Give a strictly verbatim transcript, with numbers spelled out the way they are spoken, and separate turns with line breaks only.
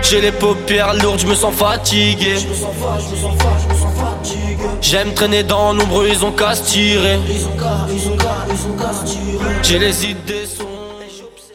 J'ai les paupières lourdes, je me sens fatigué. J'aime traîner dans l'ombre, ils ont qu'à se tirer. J'ai les idées